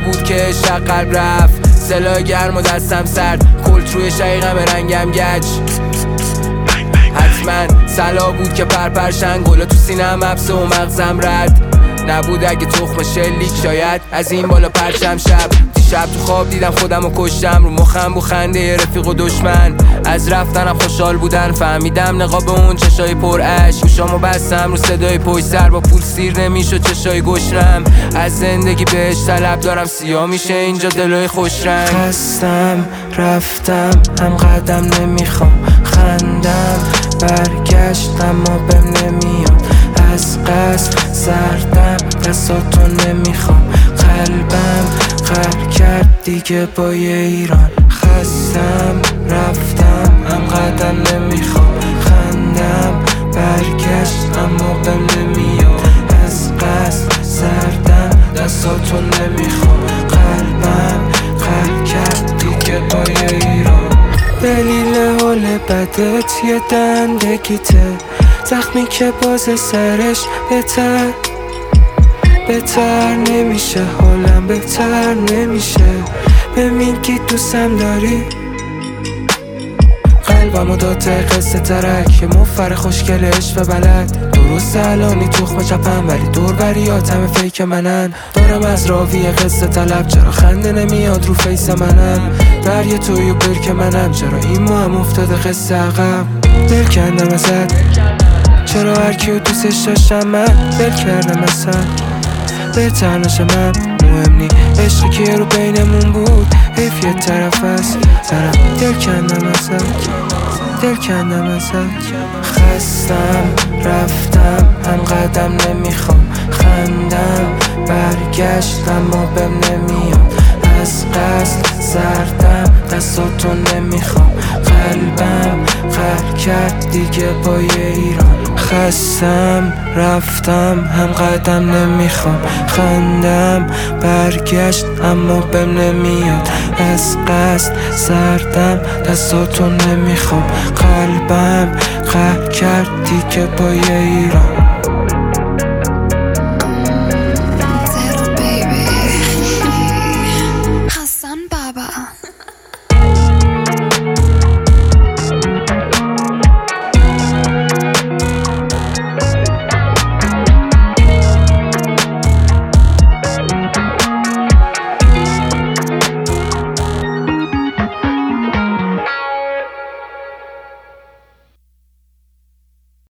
بود که عشق قلب رفت، سلاح گرم و دستم سرد، کلت روی شقیقم رنگم گچ. حتما سلا بود که پرپرشن گلا تو سینم حبسه و مغزم رد نبود. اگه تخم شلیک شاید از این بالا پرچم شب. دیشب تو خواب دیدم خودم و کشتم، رو مخم بو خنده رفیق و دشمن. از رفتنم خوشحال بودن، فهمیدم نقاب اون چشای پر اشک. گوشامو بستم رو صدای پشت سر، با پول سیر نمیشد چشای گشنم. از زندگی بهش طلب دارم، سیاه میشه اینجا دلای خوش رنگ. خستم رفتم هم قدم نمیخوام، خندم برگشت اما بهم نمیاد. از قصد سردم دستاتو نمیخوام، قلبم قهر کرد دیگه با یه ایران. خستم رفتم هم قدم نمیخوام، خندم برگشت اما بهم نمیاد. از قصد سردم دستاتو نمیخوام، قلبم قهر کرد دیگه با یه ایران. دلیل حال بدت یه دندگیته، زخمی که باز سرش بهتر نمیشه، حالم بهتر نمیشه. به میگی دوستم داری، قلبمو داد ته قصه ترک، یه مفر خوشگل عشق بلد. درست الانی تخم چپم ولی دور بریاتم فیک منن. دارم از راوی قصه طلب، چرا خنده نمیاد رو فیس منم. دریا توی و برک منم، چرا این ما هم افتاده قصه عقب. دل کندم ازت، چرا هر کیو دوستش داشتم من دل کردم ازت. بهتر نشه من مهم نی، عشقی که رو بینمون بود حیف یه طرف است. دل کندم ازت. خستم رفتم هم قدم نمیخوام، خندم برگشت اما بهم نمیاد. از قصد سردم دستاتو نمیخوام، قلبم قهر کرد دیگه با یه ایران. خستم رفتم هم قدم نمیخوام، خندم برگشت اما بهم نمیاد. از قصد سردم دستاتو نمیخوام، قلبم قهر کرد دیگه با یه ایران.